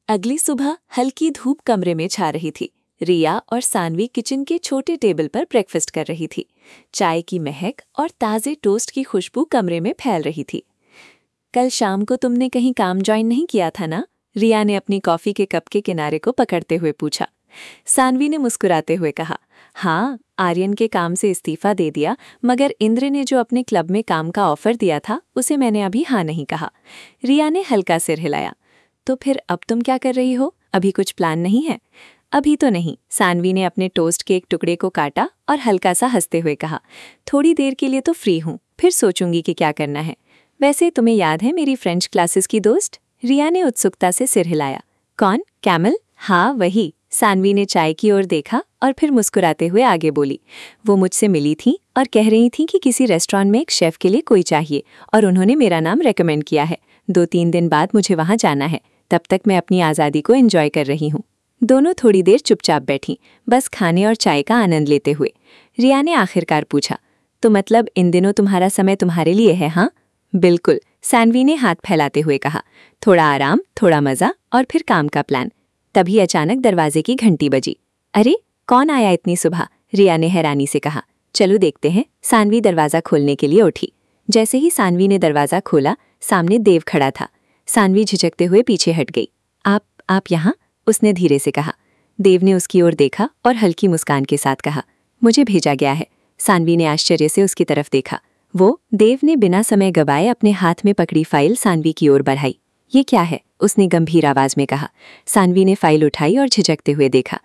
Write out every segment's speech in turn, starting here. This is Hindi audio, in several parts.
अगली सुबह हल्की धूप कमरे में छा रही थी। रिया और सानवी किचन के छोटे टेबल पर ब्रेकफास्ट कर रही थी। चाय की महक और ताज़े टोस्ट की खुशबू कमरे में फैल रही थी। कल शाम को तुमने कहीं काम ज्वाइन नहीं किया था ना? रिया ने अपनी कॉफी के कप के किनारे को पकड़ते हुए पूछा। सानवी ने मुस्कुराते हुए कहा, हाँ, आर्यन के काम से इस्तीफा दे दिया, मगर इंद्र ने जो अपने क्लब में काम का ऑफर दिया था उसे मैंने अभी हाँ नहीं कहा। रिया ने हल्का सिर हिलाया। तो फिर अब तुम क्या कर रही हो? अभी कुछ प्लान नहीं है? अभी तो नहीं। सानवी ने अपने टोस्ट के एक टुकड़े को काटा और हल्का सा हंसते हुए कहा, थोड़ी देर के लिए तो फ्री हूँ, फिर सोचूंगी कि क्या करना है। वैसे तुम्हें याद है मेरी फ्रेंच क्लासेस की दोस्त? रिया ने उत्सुकता से सिर हिलाया। कौन? कैमल? हाँ वही। सानवी ने चाय की ओर देखा और फिर मुस्कुराते हुए आगे बोली, वो मुझसे मिली थी और कह रही थी कि किसी रेस्टोरेंट में एक शेफ के लिए कोई चाहिए और उन्होंने मेरा नाम रेकमेंड किया है। 2-3 दिन बाद मुझे वहाँ जाना है। तब तक मैं अपनी आज़ादी को एंजॉय कर रही हूँ। दोनों थोड़ी देर चुपचाप बैठी, बस खाने और चाय का आनंद लेते हुए। रिया ने आखिरकार पूछा, तो मतलब इन दिनों तुम्हारा समय तुम्हारे लिए है? हाँ बिल्कुल, सानवी ने हाथ फैलाते हुए कहा। थोड़ा आराम, थोड़ा मज़ा और फिर काम का प्लान। तभी अचानक दरवाजे की घंटी बजी। अरे, कौन आया इतनी सुबह? रिया ने हैरानी से कहा। चलो देखते हैं। सानवी दरवाज़ा खोलने के लिए उठी। जैसे ही सानवी ने दरवाज़ा खोला, सामने देव खड़ा था। सानवी झिझकते हुए पीछे हट गई। आप यहाँ? उसने धीरे से कहा। देव ने उसकी ओर देखा और हल्की मुस्कान के साथ कहा, मुझे भेजा गया है। सानवी ने आश्चर्य से उसकी तरफ देखा। वो? देव ने बिना समय गवाए अपने हाथ में पकड़ी फाइल सानवी की ओर बढ़ाई। ये क्या है? उसने गंभीर आवाज में कहा। सानवी ने फाइल उठाई और झिझकते हुए देखा।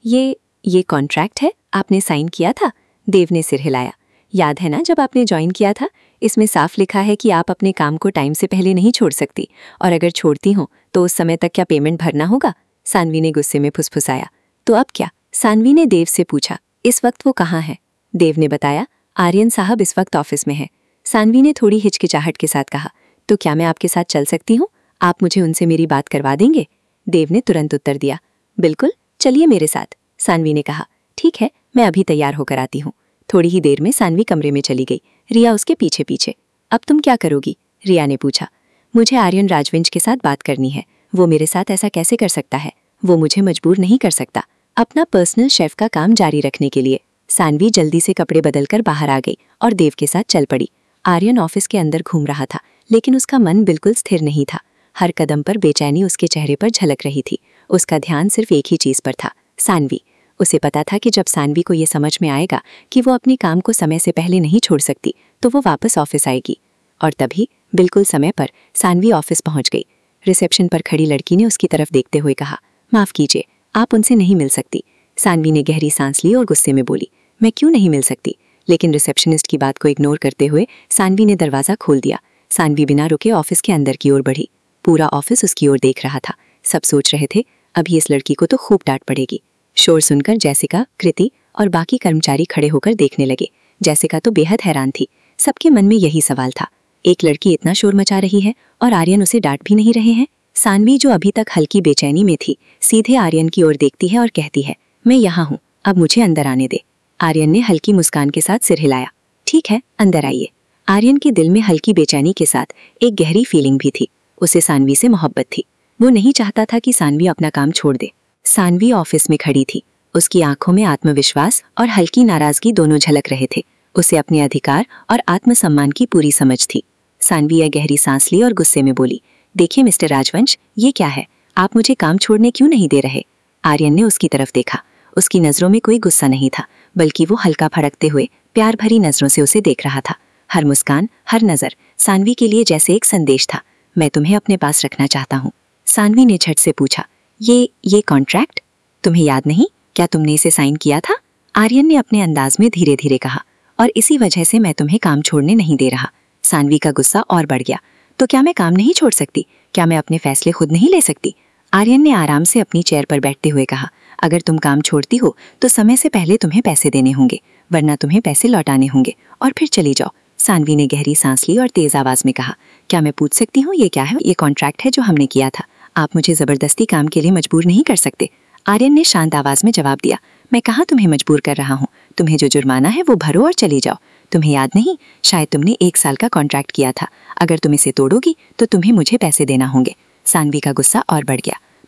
ये कॉन्ट्रैक्ट है, आपने साइन किया था? देव ने सिर हिलाया। याद है ना जब आपने ज्वाइन किया था? इसमें साफ लिखा है कि आप अपने काम को टाइम से पहले नहीं छोड़ सकती, और अगर छोड़ती हो तो उस समय तक क्या पेमेंट भरना होगा? सानवी ने गुस्से में फुसफुसाया। तो अब क्या? सानवी ने देव से पूछा। इस वक्त वो कहाँ है? देव ने बताया, आर्यन साहब इस वक्त ऑफिस में है। सानवी ने थोड़ी हिचकिचाहट के साथ कहा, तो क्या मैं आपके साथ चल सकती हूँ? आप मुझे उनसे मेरी बात करवा देंगे? देव ने तुरंत उत्तर दिया, बिल्कुल, चलिए मेरे साथ। सानवी ने कहा, ठीक है, मैं अभी तैयार होकर आती हूँ। थोड़ी ही देर में सानवी कमरे में चली गई, रिया उसके पीछे पीछे। अब तुम क्या करोगी? रिया ने पूछा। मुझे आर्यन राजवंश के साथ बात करनी है। वो मेरे साथ ऐसा कैसे कर सकता है? वो मुझे मजबूर नहीं कर सकता अपना पर्सनल शेफ का काम जारी रखने के लिए। सानवी जल्दी से कपड़े बदलकर बाहर आ गई और देव के साथ चल पड़ी। आर्यन ऑफिस के अंदर घूम रहा था, लेकिन उसका मन बिल्कुल स्थिर नहीं था। हर कदम पर बेचैनी उसके चेहरे पर झलक रही थी। उसका ध्यान सिर्फ एक ही चीज पर था, सानवी। उसे पता था कि जब सानवी को ये समझ में आएगा कि वो अपनी काम को समय से पहले नहीं छोड़ सकती, तो वो वापस ऑफिस आएगी। और तभी बिल्कुल समय पर सानवी ऑफिस पहुंच गई। रिसेप्शन पर खड़ी लड़की ने उसकी तरफ देखते हुए कहा, माफ कीजिए, आप उनसे नहीं मिल सकती। सानवी ने गहरी सांस ली और गुस्से में बोली, मैं क्यों नहीं मिल सकती? लेकिन रिसेप्शनिस्ट की बात को इग्नोर करते हुए सानवी ने दरवाजा खोल दिया। सानवी बिना रुके ऑफिस के अंदर की ओर बढ़ी। पूरा ऑफिस उसकी ओर देख रहा था। सब सोच रहे थे, अभी इस लड़की को तो खूब डांट पड़ेगी। शोर सुनकर जैसिका, कृति और बाकी कर्मचारी खड़े होकर देखने लगे। जैसिका तो बेहद हैरान थी। सबके मन में यही सवाल था, एक लड़की इतना शोर मचा रही है और आर्यन उसे डांट भी नहीं रहे हैं। सानवी, जो अभी तक हल्की बेचैनी में थी, सीधे आर्यन की ओर देखती है और कहती है, मैं यहाँ हूँ, अब मुझे अंदर आने दे। आर्यन ने हल्की मुस्कान के साथ सिर हिलाया। ठीक है, अंदर आइए। आर्यन के दिल में हल्की बेचैनी के साथ एक गहरी फीलिंग भी थी। उसे सानवी से मोहब्बत थी। वो नहीं चाहता था कि सानवी अपना काम छोड़ दे। सानवी ऑफिस में खड़ी थी। उसकी आंखों में आत्मविश्वास और हल्की नाराजगी दोनों झलक रहे थे। उसे अपने अधिकार और आत्मसम्मान की पूरी समझ थी। सानवी यह गहरी सांस ली और गुस्से में बोली, देखिए मिस्टर राजवंश, ये क्या है? आप मुझे काम छोड़ने क्यों नहीं दे रहे? आर्यन ने उसकी तरफ देखा। उसकी नजरों में कोई गुस्सा नहीं था, बल्कि वो हल्का फड़कते हुए प्यार भरी नजरों से उसे देख रहा था। हर मुस्कान, हर नजर सानवी के लिए जैसे एक संदेश था, मैं तुम्हें अपने पास रखना चाहता हूँ। सानवी ने झट से पूछा, ये कॉन्ट्रैक्ट तुम्हें याद नहीं? क्या तुमने इसे साइन किया था? आर्यन ने अपने अंदाज में धीरे धीरे कहा, और इसी वजह से मैं तुम्हें काम छोड़ने नहीं दे रहा। सानवी का गुस्सा और बढ़ गया। तो क्या मैं काम नहीं छोड़ सकती? क्या मैं अपने फैसले खुद नहीं ले सकती? आर्यन ने आराम से अपनी चेयर पर बैठते हुए कहा, अगर तुम काम छोड़ती हो तो समय से पहले तुम्हें पैसे देने होंगे, वरना तुम्हें पैसे लौटाने होंगे, और फिर चली जाओ। सानवी ने गहरी सांस ली और तेज आवाज में कहा, क्या मैं पूछ सकती हूँ ये क्या है? ये कॉन्ट्रैक्ट है जो हमने किया था। आप मुझे जबरदस्ती काम के लिए मजबूर नहीं कर सकते। आर्यन ने शांत आवाज में जवाब दिया, मैं कहाँ तुम्हें मजबूर कर रहा हूँ। तुम्हें जो जुर्माना है वो भरो और चली जाओ। तुम्हें याद नहीं, शायद तुमने 1 साल का कॉन्ट्रैक्ट किया था। अगर तुम इसे तोड़ोगी तो तुम्हें मुझे पैसे देना होंगे। सानवी का गुस्सा और बढ़ गया।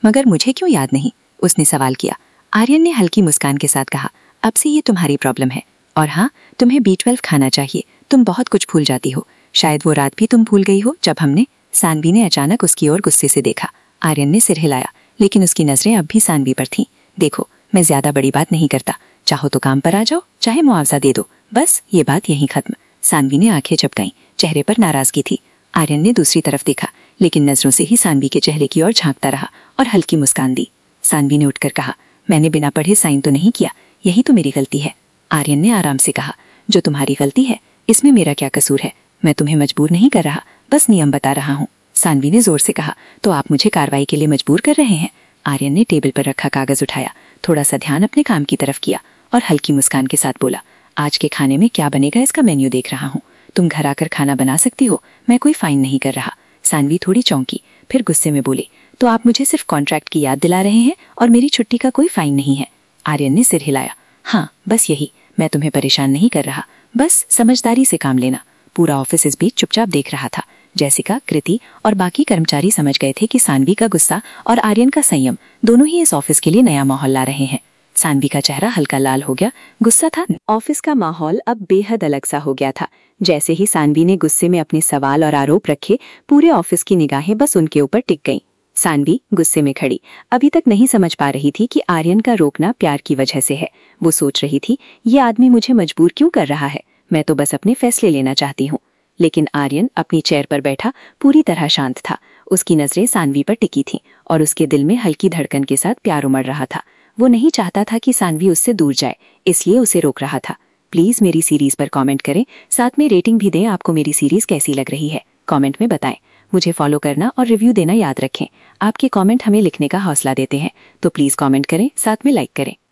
मगर मुझे क्यों याद नहीं, उसने सवाल किया। आर्यन ने हल्की मुस्कान के साथ कहा, अब से ये तुम्हारी प्रॉब्लम है। और हाँ, तुम्हें B12 खाना चाहिए, तुम बहुत कुछ भूल जाती हो। शायद वो रात भी तुम भूल गई हो जब हमने। सानवी ने अचानक उसकी ओर गुस्से से देखा। आर्यन ने सिर हिलाया, लेकिन उसकी नजरें अब भी सानवी पर थीं। देखो, मैं ज्यादा बड़ी बात नहीं करता, चाहो तो काम पर आ जाओ, चाहे मुआवजा दे दो, बस ये बात यहीं खत्म। सानवी ने आंखें झपकाईं, चेहरे पर नाराजगी थी। आर्यन ने दूसरी तरफ देखा, लेकिन नजरों से ही सानवी के चेहरे की ओर झांकता रहा और हल्की मुस्कान दी। सानवी ने उठकर कहा, मैंने बिना पढ़े साइन तो नहीं किया, यही तो मेरी गलती है। आर्यन ने आराम से कहा, जो तुम्हारी गलती है इसमें मेरा क्या कसूर है? मैं तुम्हें मजबूर नहीं कर रहा, बस नियम बता रहा हूँ। सानवी ने जोर से कहा, तो आप मुझे कार्रवाई के लिए मजबूर कर रहे हैं? आर्यन ने टेबल पर रखा कागज उठाया, थोड़ा सा ध्यान अपने काम की तरफ किया और हल्की मुस्कान के साथ बोला, आज के खाने में क्या बनेगा इसका मेन्यू देख रहा हूँ। तुम घर आकर खाना बना सकती हो, मैं कोई फाइन नहीं कर रहा। सानवी थोड़ी चौंकी, फिर गुस्से में बोली, तो आप मुझे सिर्फ कॉन्ट्रैक्ट की याद दिला रहे हैं और मेरी छुट्टी का कोई फाइन नहीं है? आर्यन ने सिर हिलाया, हाँ बस यही, मैं तुम्हें परेशान नहीं कर रहा, बस समझदारी से काम लेना। पूरा ऑफिस इस बीच चुपचाप देख रहा था। जैसिका, कृति और बाकी कर्मचारी समझ गए थे कि सानवी का गुस्सा और आर्यन का संयम दोनों ही इस ऑफिस के लिए नया माहौल ला रहे हैं। सानवी का चेहरा हल्का लाल हो गया, गुस्सा था। ऑफिस का माहौल अब बेहद अलग सा हो गया था। जैसे ही सानवी ने गुस्से में अपने सवाल और आरोप रखे, पूरे ऑफिस की निगाहें बस उनके ऊपर टिक गईं। सानवी गुस्से में खड़ी, अभी तक नहीं समझ पा रही थी कि आर्यन का रोकना प्यार की वजह से है। वो सोच रही थी, ये आदमी मुझे मजबूर क्यों कर रहा है, मैं तो बस अपने फैसले लेना चाहती हूँ। लेकिन आर्यन अपनी चेयर पर बैठा पूरी तरह शांत था। उसकी नजरें सानवी पर टिकी थीं और उसके दिल में हल्की धड़कन के साथ प्यार उमड़ रहा था। वो नहीं चाहता था कि सानवी उससे दूर जाए, इसलिए उसे रोक रहा था। प्लीज मेरी सीरीज पर कमेंट करें, साथ में रेटिंग भी दें। आपको मेरी सीरीज कैसी लग रही है कमेंट में बताएं। मुझे फॉलो करना और रिव्यू देना याद रखें। आपके कमेंट हमें लिखने का हौसला देते हैं, तो प्लीज कमेंट करें, साथ में लाइक करें।